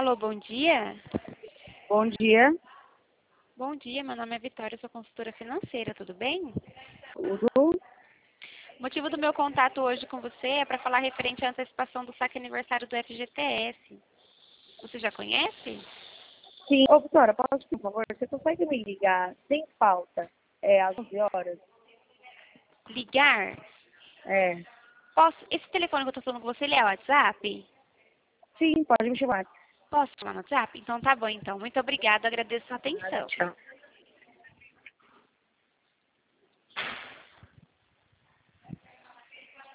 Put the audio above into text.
Alô, bom dia. Bom dia, Bom dia, meu nome é Vitória, eu sou consultora financeira, tudo bem? tudo? O motivo do meu contato hoje com você é para falar referente à antecipação do saque aniversário do FGTS. Você já conhece? Sim. Ô, Vitória, posso, por favor, você consegue me ligar sem falta, às 11 horas? Ligar? É. Posso? Esse telefone que eu estou falando com você, ele é o WhatsApp? Sim, pode me chamar. Posso chamar no WhatsApp? Então tá bom, então. Muito obrigada, agradeço a sua Nada, atenção. tchau.